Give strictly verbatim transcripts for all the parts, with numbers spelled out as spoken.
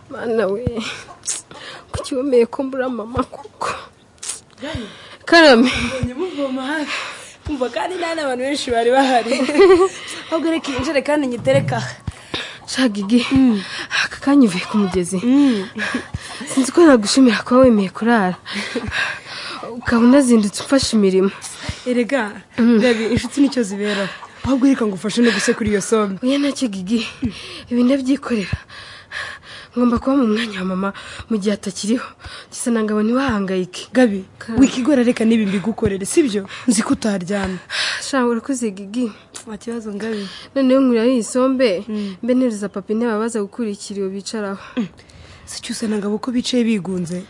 Mana we kuki wemeye ko mbura mama kuko Karame mbonye muvoma hafi umva kandi nana abantu benshi bari bahari ahubwo reka injere kandi nyitereka Shagigi aka kanyuve ku mugezi sinzi ko nagushimira ko wemeye kurara ukabona zindutse ufasha imirimo erega gabi inshuti nicyo zibera ahubwo reka ngufashe no guse kuri iyo sombe oya nacyo Gigi ibi ndabyikorera ngomba kuba mu mwanya wa mama mu gihe atakiriho gisa nangabo ni wahangayike Gabi wikigora reka nibi mbigukorere sibyo nzi ko utaryana shangura kuze Gigi akibazo Gabi noneho nkuri ari isombe mbe nereza papa ne babaza gukurikira iyo bicaraho sicyusa nangabo ko bicaye bigunze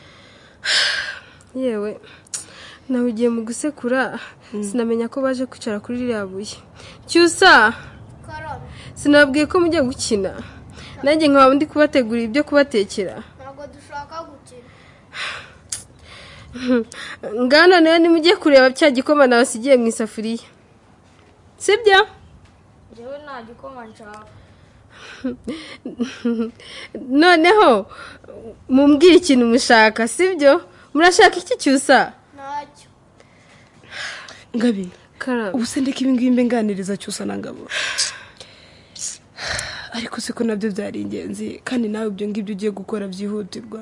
yewe nawe ugiye mu gusekura sinamenya ko baje kwicara kuri ririya buye cyusa sinabwiye ko mujya gukina nanjye nkaba ndi kubategura ibyo kubatekera ntabwo dushaka gukina ngana nayo nimujye kureba cya gikoma nabasigiye mu isafuriya sibyo jewe nta gikoma nshaka noneho mumbwire ikintu mushaka sibyo murashaka iki cyusa ntacyo Gabi Karame ubu se ndeka ibi ngibi mbe nganiriza cyusa nangabo ariko siko nabyo byari ingenzi kandi nawe ibyo ngibyo ugiye gukora byihutirwa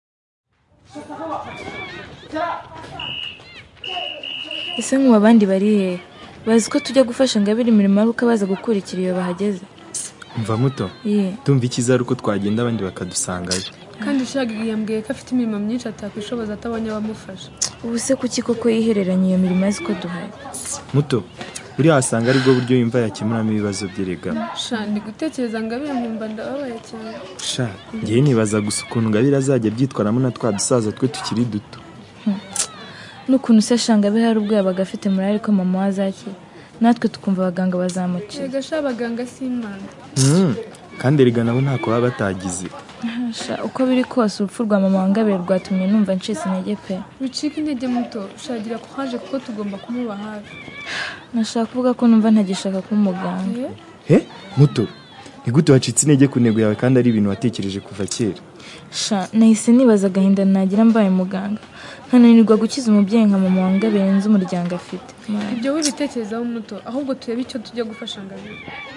ese mu abandi bari he bazi ko tujya gufasha Ngabire imirimo aruka baza gukurikira iyo bahageze umva muto tumva ikiza ari uko twagenda abandi bakadusangaje kandi Shagigi yambwiye ko afite imirimo myinshi atakwishoboza atabonye abamufasha ubu se kuki koko yihereranye iyo mirimo azi ko duhari muto uri hasanga ari bwo buryo yumva yakemuramo ibibazo byerega sha ndi gutekereza Ngabire nkumva ndababaye cyane sha ngiye nibaza gusa ukuntu Ngabire azajya byitwaramo na twa dusaza twe tukiri duto n'ukuntu se Ngabire hari ubwo yabaga afite muri ariko mama wazakira natwe tukumva abaganga bazamucira ega sha abaganga simana kandi erega nabo ntako baba batagize sha uko biri kose urupfu rwa mama wa Ngabire rwatumye numva ncitse intege pe bicika intege muto shagira ko haje kuko tugomba kumuba hafi nashaka kuvuga ko numva ntagishaka kuba umuganga he muto nigute wacitse intege ku ntego yawe kandi ari ibintu watekereje kuva kera sha nahise nibaza agahinda nagira mbaye muganga nkananirwa gukiza umubyeyi nka mama wa Ngabire nzi umuryango afite ibyo wibitekerezaho muto ahubwo turebe icyo tujya gufasha Ngabire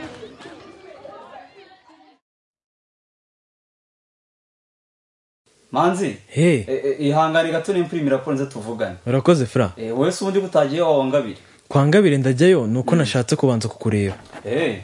Manzi hey ihangane gato n'imprimira ko nze tuvugane urakoze fra eh wese undi butagiye wa Ngabire kwa Ngabire ndajyayo nuko nashatse kubanza kukureba eh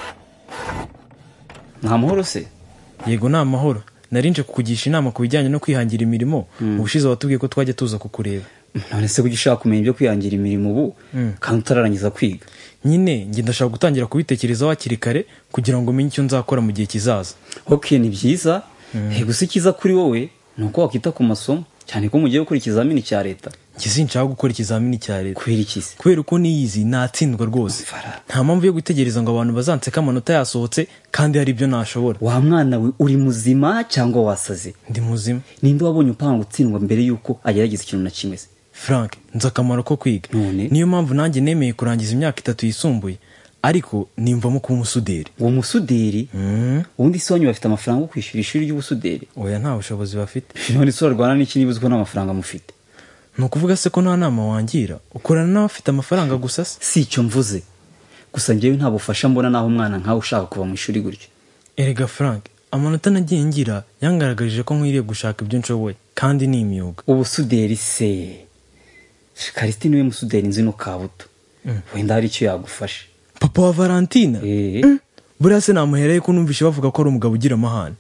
nta mahoro se yego nta mahoro narinje kukugisha inama ku bijyanye no kwihangira imirimo ubushize watubwiye ko twajya tuza kukureba none se kugishaka kumenya ibyo kwihangira imirimo ubu kandi utararangiza kwiga nyine nge ndashaka gutangira kubitekerezaho hakiri kare kugira ngo umenye icyo nzakora mu gihe kizaza okay ni byiza yego se kiza kuri wowe nuko wakita ku masomo cyane ko mugiye gukora ikizamini cya leta nge sinshaka gukora ikizamini cya leta kubera ikisi kubera uko niyizi natsindwa rwose nta mpamvu yo gutegereza ngo abantu bazanseka amanota yasohotse kandi hari ibyo nashobora wa mwana we uri muzima cyangwa wasaze ndi muzima ninde wabonye upanga gutsindwa mbere yuko agerageza ikintu na kimwe se Frank nzi akamaro ko kwiga niyo mpamvu nanjye nemeye kurangiza imyaka itatu yisumbuye ariko nimvamo kuba umusuderi uwo musuderi ubundi se wanyu bafite amafaranga yo kwishyura ishuri ry'ubusuderi oya nta bushobozi bafite none se urarwana n'iki niba uzi ko nta mafaranga mufite ni ukuvuga se ko nta nama wangira ukorana n'abafite amafaranga gusa se si icyo mvuze gusa njyewe nta bufasha mbona naho umwana nkawe ushaka kuva mu ishuri gutyo erega Frank amanota nagiye ngira yangaragarije ko nkwiriye gushaka ibyo nshoboye kandi ni imyuga ubusuderi se Christine we musuderi nzi no kabuto wenda hari icyo yagufasha papa wa Valentina eh buriya se namuhereye ko numvishe bavuga ko ari umugabo ugira amahane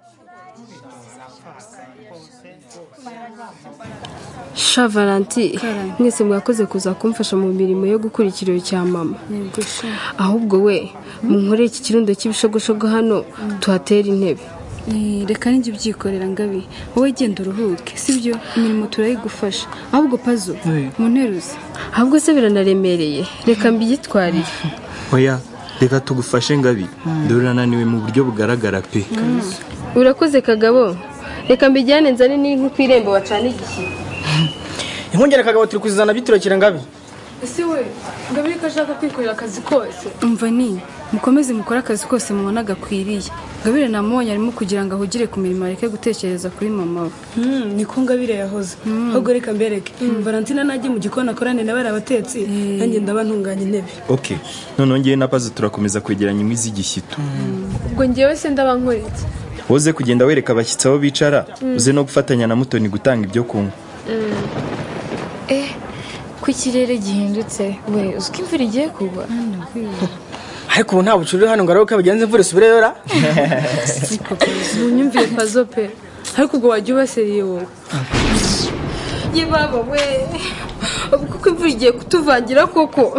sha Valentina mwese mwakoze kuza kumfasha mu mirimo yo gukurikira cya mama ahubwo we munkoreye iki kirundo cy'ibishogoshogo hano tuhatera intebe reka ninjye ubyikorera Ngabi wowe genda uruhuke sibyo imirimo turayigufasha ahubwo pazo mu nteruzi ahubwo se biranaremereye reka mbiyitwarire oya reka tugufashe Ngabi dore nananiwe mu buryo bugaragara pe urakoze kagabo reka mbijyane nzane n'inku kwirembo bacana igishyira impungere kagabo turi kuzizana biturekera Ngabi ese we Ngabire ko ashaka kwikorera akazi kose umva ni mukomeze mukore akazi kose mubona gakwiriye. Ngabire namubonye arimo kugira ngo ahugire ku mirimo areke gutekereza kuri mama we. Mm, niko Ngabire yahoze. Ahubwo reka mbereke. Valentina najye mu gikona akorane nawe arabatetsi. Nanjye ndaba ntunganya intebe. Okay. None ngiye na Pazo turakomeza kwegeranya imizi igishyito. Ubwo ngiyewe se ndaba nkoretse. Woze kugenda wereka abashyitsi aho bicara, uze no gufatanya na Mutoni gutanga ibyo kunywa. Eh, ku kirere gihindutse we uziko imvura igiye kugwa. Ariko nta bucurire hano ngaro ko bagenze imvura isubire yora. Munyumvire Pazo pe. Ariko ubwo wajya ubaseriye wowe. Ye baba we. Kuko imvura igiye kutuvangira koko.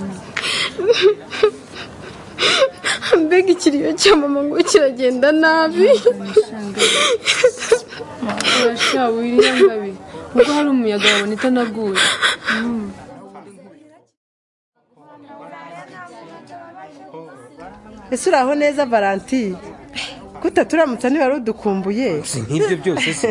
Mbega ikiriyo cya mama ngo kiragenda nabi. Urasha wiriya ngabi. Ubwo hari umuyaga wabona itanaguye. Ese uraho neza Valentin? Kuta turamutse niba rudukumbuye. Nk'ibyo byose se.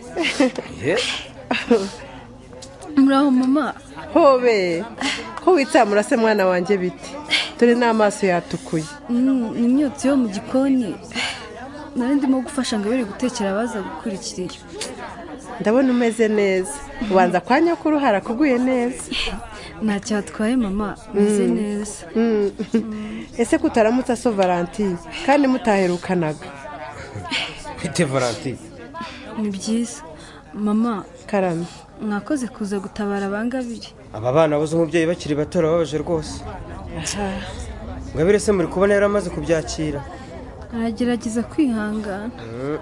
Muraho mama. Hobe. Ko witsamura se mwana wanje biti. Turi n'amaso yatukuye. Ni imyotsi yo mu gikoni. Nari ndimo gufasha Ngabire gutekera abaza gukurikira. Ndabona umeze neza. Ubanza kwa nyakuru harakuguye neza. Nta cyatwaye mama, meze neza. Ese kutaramutse so Valentin kandi mutaherukanaga. Bite Valentin? Ni byiza. Mama, karame. Mwakoze kuza gutabara abangabiri. Aba bana bozo umubyeyi bakiri batora babaje rwose. Ngabire se muri kubona yaramaze kubyakira. Aragerageza kwihangana.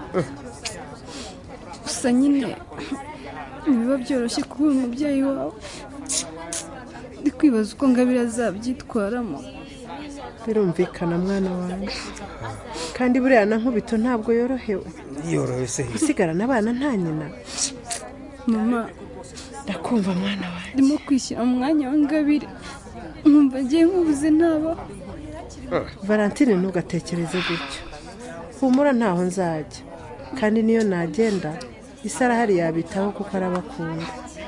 Gusa nyine niba byoroshye kubura umubyeyi wawe. Ndi kwibaza uko Ngabire azabyitwaramo. Birumvikana mwana wanjye. Kandi buriya na nkubito ntabwo yorohewe. Yorohewe se. Usigara n'abana nta nyina. Mama, ndakumva mwana wanjye. Ndimo kwishyira mu mwanya wa Ngabire. Nkumva ngiye nkubuze ntaba. Valentin ntugatekereze gutyo. Humura ntaho nzajya. Kandi niyo nagenda isara hari yabitaho kuko arabakunda.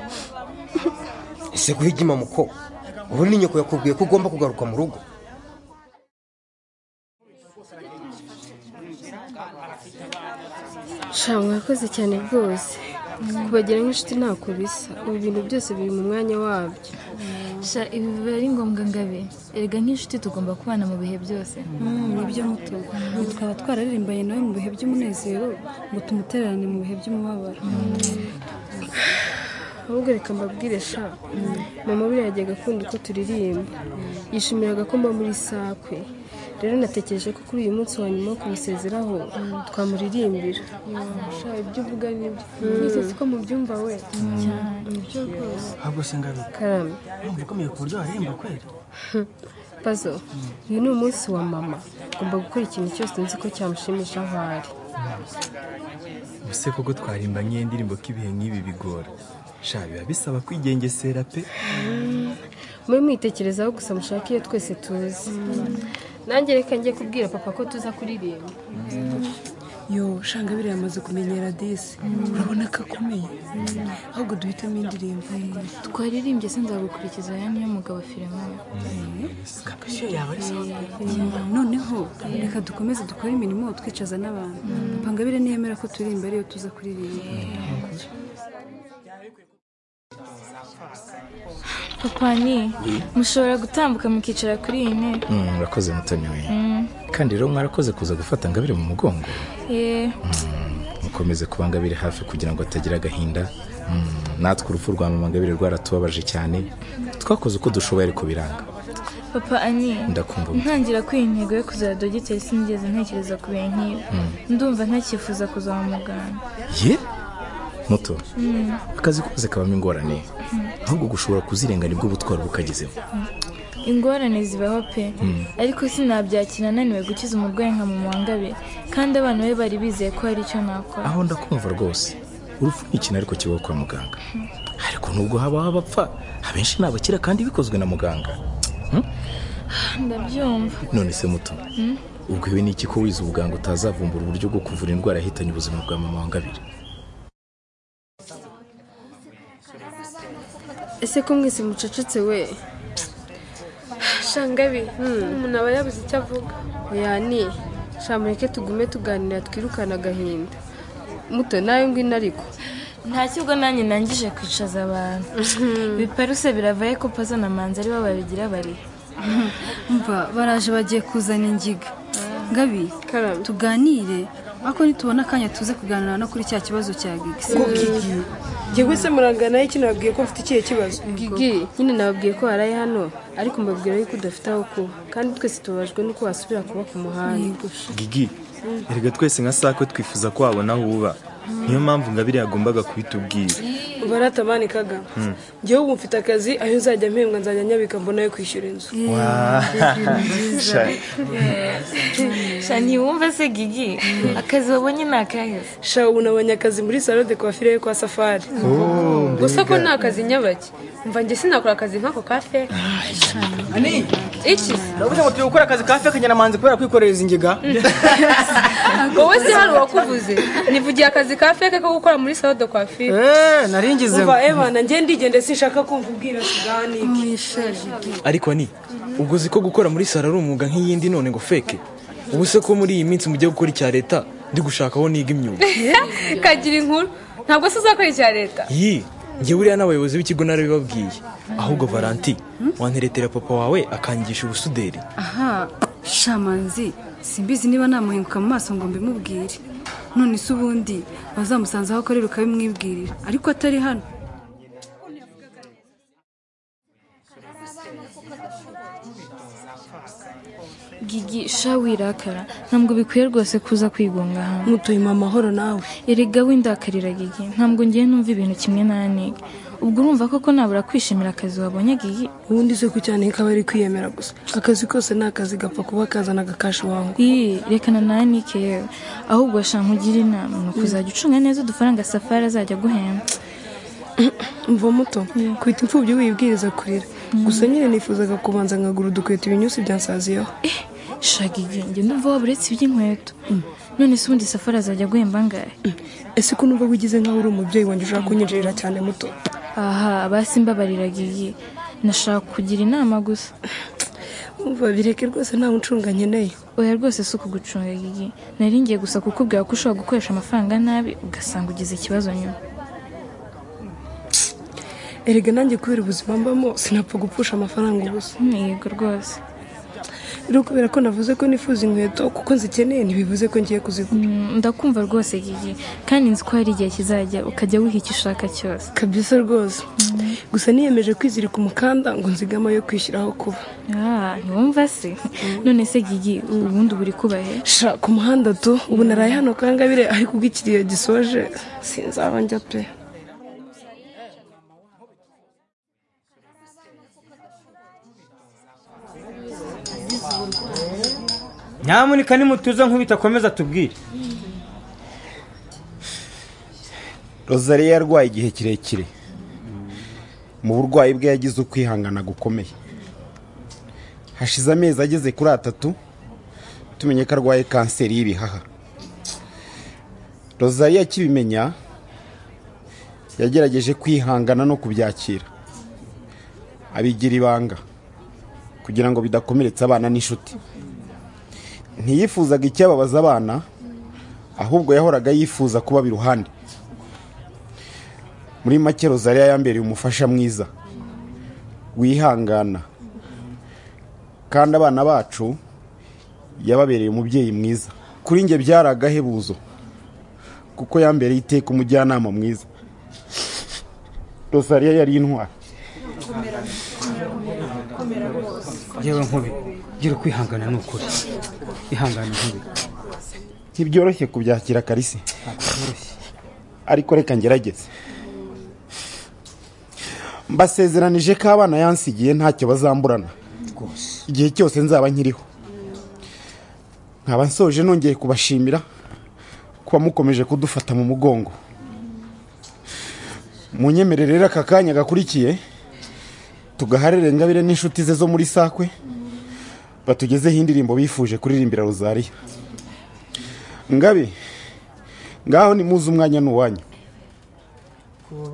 Ese guhigima muko. Ubu ni nyoko yakubwiye ko ugomba kugaruka mu rugo. Sha mwakoze cyane rwose. Kubagira nk'inshuti ntako bisa. Ubu bintu byose biri mu mwanya wabyo. Sha ibi biba ari ngombwa Ngabe. Erega nk'inshuti tugomba kubana mu bihe byose. Nibyo muto. Twaba twararirimbanye nawe mu bihe by'umunezero ngo tumutererane mu bihe by'umubabaro. Ahubwo reka mbabwire sha. Mama buriya yajyaga akunda uko turirimba. Yishimiraga ko mba muri sakwe. Rero natekereje ko kuri uyu munsi wa nyuma wo kumusezeraho twamuririmbira. Sha ibyo uvuga nibyo. Mwese siko mubyumva we. Nibyo rwose. Ahubwo se Ngabe. Karame. Urumva ukomeye ku buryo aririmba kwera. Pazo, uyu ni umunsi wa mama. Ngomba gukora ikintu cyose nzi ko cyamushimisha aho ari. Ese koko twarimba nk'indirimbo k'ibihe nk'ibi bigora. Sha biba bisaba kwigengesera pe. Mwe mwitekerezaho gusa mushaka iyo twese tuzi. Nanjye reka njye kubwira papa ko tuza kuririmba. Yo, Ngabire yamaze kumenyera disi. Urabona ko akomeye. Ahubwo duhitamo indirimbo. Twaririmbye se nzagukurikiza ya niyo mugabo Filemon. Kakasho yaba ari sawa. Noneho reka dukomeze dukora imirimo twicaza n'abantu. Papa Ngabire niyemera ko turirimba ariyo tuza kuririmba. Papa ni mushobora gutambuka mukicara kuri iyi ntebe. Murakoze Mutoni we. Kandi rero mwarakoze kuza gufata Ngabire mu mugongo. Eh. Mukomeze kuba Ngabire hafi kugira ngo atagira agahinda. Natwe urupfu rwa mama Ngabire rwaratubabaje cyane. Twakoze uko dushoboye ariko biranga. Papa ani ndakumva. Ntangira kwintego yo kuzara dogiteri sinigeze ntekereza ku bintu nk'ibi. Ndumva ntakifuza kuza mu muganga. Ye? Muto. Akazi kose kabamo ingorane. Ahubwo gushobora kuzirenga nibwo butwara bukagezeho. Ingorane zibaho pe. Ariko sinabyakira naniwe gukiza umurwayi nka mama Ngabire kandi abantu be bari bizeye ko hari icyo nakora. Aho ndakumva rwose. Urupfu ni ikintu ariko kibaho kwa muganga. Ariko nubwo haba abapfa abenshi nabakira kandi bikozwe na muganga. Ndabyumva. None se Muto. Ubwo iwe ni iki ko wize ubuganga utazavumbura uburyo bwo kuvura indwara yahitanye ubuzima bwa mama Ngabire? Ese ko mwese mucecetse we. shangabi umuntu aba yabuze icyo avuga oya ni shamureke tugume tuganira twirukana agahinda muto nawe ngwino ariko nta kigo nanjye nangije kwicaza abantu biparuse biravaye ko pazo na manzi ari bo babigira bari mva baraje bagiye kuzana ingiga ngabi tuganire ako nitubona akanya tuze kuganira no kuri cya kibazo cya Gigi Gigi Gigi se murangana iki nabwiye ko mfite ikihe kibazo Gigi nyine nababwiye ko haraye hano ariko mbabwira yuko udafite aho kuba kandi twese tubajwe nuko wasubira kuba ku muhanda Gigi erega twese nka sako twifuza ko wabona aho uba niyo mpamvu ngabire yagombaga kubitubwira ubaratamani kaga ngewe ubu mfite akazi aho nzajya mpembwa nzajya nyabika mbona yo kwishyura inzu shani wumva se Gigi akazi wabonye nakaheze sha ubu nabonye akazi muri salon de coiffure yo kwa Safari gusa ko nta kazi nyabaki mva nge sinakora akazi nk'ako kafe ani iki ndavuze ngo turi gukora akazi kafe kanyana manzi kubera kwikoreza ingiga wowe se hano wakuvuze nivugiye akazi kafe ko gukora muri salon de coiffure eh naringize umva Eva na nge ndigende sinshaka kumva ubwira sigani ariko ni ubwo ziko gukora muri salon ari umwuga nk'iyindi none ngo fake ubu se ko muri iyi minsi mujye gukora icya leta ndi gushaka aho niga imyuga kagira inkuru ntabwo se uzakora icya leta yi nge buriya n'abayobozi b'ikigo narabibabwiye ahubwo Valentin wanteretera papa wawe akangisha ubusuderi aha shamanzi simbizi niba namuhinguka mu maso ngo mbimubwire none se ubundi bazamusanze aho akorera ukabimwibwirira ariko atari hano Gigi shawirakara ntabwo bikwiye rwose kuza kwigunga hano mutuyima amahoro nawe erega windakarira Gigi ntabwo ngiye numva ibintu kimwe naniga ubwo urumva koko nabura kwishimira akazi wabonye Gigi ubundi se ku cyane kaba ari kwiyemera gusa akazi kose ni akazi gapfa kuba kazana agakashi wawe ii rekana nanike yewe ahubwo shanka ugira inama ni ukuzajya ucunga neza udufaranga Safari azajya guhemba mva muto kwita imfubyi wibwiriza kurira gusa nyine nifuzaga kubanza nkagura udukweto ibinyusi byansaziyeho Shagigi nge ndumva waburetse iby'inkweto none se ubundi Safari azajya guhemba ngahe ese ko numva wigize nkaho uri umubyeyi wanjye ushaka kunyinjirira cyane muto aha basi mbabarira Gigi nashaka kugira inama gusa umva bireke rwose nta mucunga nkeneye oya rwose si ukugucunga Gigi nari ngiye gusa kukubwira ko ushobora gukoresha amafaranga nabi ugasanga ugize ikibazo nyuma erega nanjye kubera ubuzima mbamo sinapfa gupfusha amafaranga ubusa yego rwose rero kubera ko navuze ko nifuza inkweto kuko nzikeneye ntibivuze ko ngiye kuzigura ndakumva rwose Gigi kandi nzi ko hari igihe kizajya ukajya wiha icyo ushaka cyose kabisa rwose gusa niyemeje kwizirika umukanda ngo nzigama yo kwishyiraho kuba ntiwumva se none se Gigi ubundi buri kubahe sha ku muhanda tu ubu naraye hano kangabire ariko ubwikiriye gisoje sinzaba njya pe nyamuneka nimutuza nk'ubitakomeza tubwire Rosalie yarwaye igihe kirekire mu burwayi bwe yagize ukwihangana gukomeye hashize amezi ageze kuri atatu tumenye ko arwaye kanseri y'ibihaha Rosalie akibimenya yagerageje kwihangana no kubyakira abigira ibanga kugira ngo bidakomeretsa abana n'inshuti ntiyifuzaga icyababaza abana ahubwo yahoraga yifuza kuba biruhande muri make Rosalie yambereye umufasha mwiza wihangana kandi abana bacu yababereye umubyeyi mwiza kuri nge byaragahebuzo kuko yambereye iteka umujyanama mwiza Rosalie yari intwari yewe nkubi gira kwihangana n'ukuri ihangana nkubi ntibyoroshye kubyakira Karisi ariko reka ngerageze mbasezeranije ko abana yansigiye ntacyo bazamburana igihe cyose nzaba nkiriho nkaba nsoje nongeye kubashimira kuba mukomeje kudufata mu mugongo munyemerere rero aka kanya gakurikiye tugaharire Ngabire n'inshuti ze zo muri Sakwe batugezeho indirimbo bifuje kuririmbira Rosalie Ngabe ngaho ni muzi umwanya n'uwanyu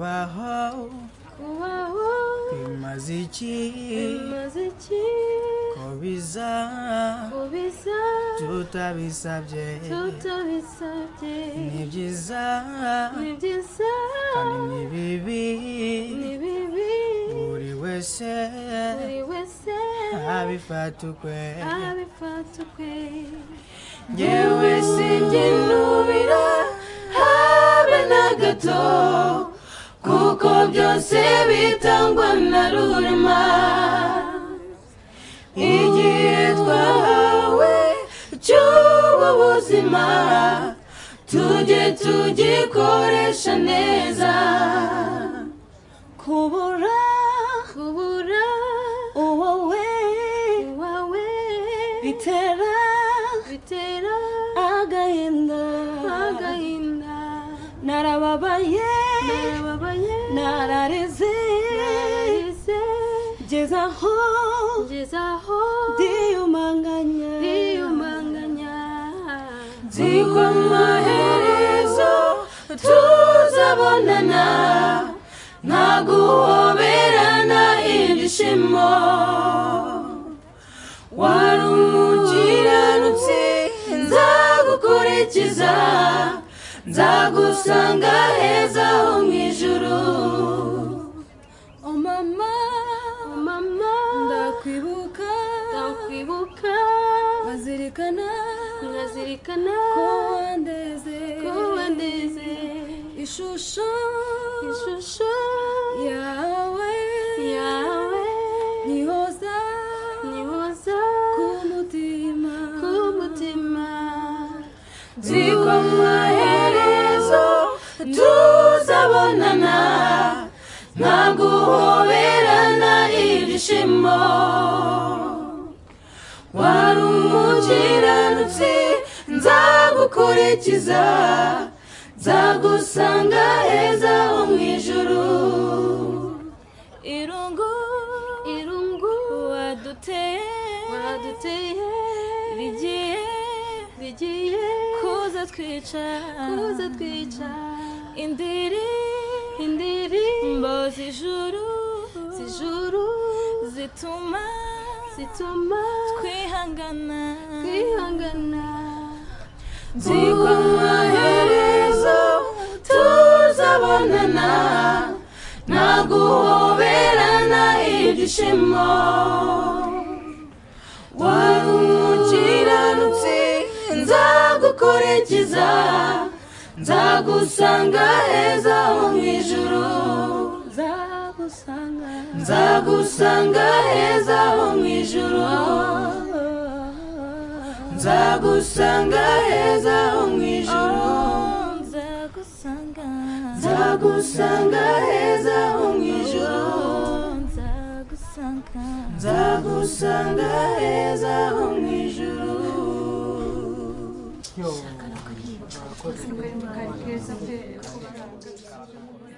kubaho kubaho imaziki imaziki ubiza ubiza tutabisabye tutabisabye ni byiza ni byiza kandi ni bibi ni bibi buri wese buri wese abifata ukwe abifata ukwe yewe sinjinubira habe na gato kuko byose bitangwa na rurema igihe twahawe cy'ubu buzima tujye tugikoresha neza kubura kubura uwowe uwawe bitera bitera agahinda agahinda narababaye narababaye nararize nararize gezaho gezaho diyumanganya diyumanganya ziko amaherezo tuzabonana nta guhoberana ibyishimo wari umukiranutsi nzagukurikiza nzagusanga heza ho mu ijuru oh mama oh mama ndakwibuka ndakwibuka nkazirikana nkazirikana ko wandeze ko wandeze ishusho ishusho yawe yawe nihoza nihoza ku mutima ku mutima ziko amaherezo tuzabonana nta guhoberana ibyishimo wari umukiranutsi nzagukurikiza nzagusanga heza ho mu ijuru irungu irungu waduteye waduteye rigiye rigiye kuza twica kuza twica indiri indiri mbo z'ijuru z'ijuru zituma zituma twihangana twihangana ziko amaherezo tuzabonana nta guhoberana ibyishimo wari umukiranutsi nzagukurikiza nzagusanga heza ho mu ijuru nzagusanga nzagusanga heza ho mu ijuru nzagusanga heza ho mu ijuru nzagusanga nzagusanga heza ho mu ijuru nzagusanga nzagusanga heza ho mu ijuru yo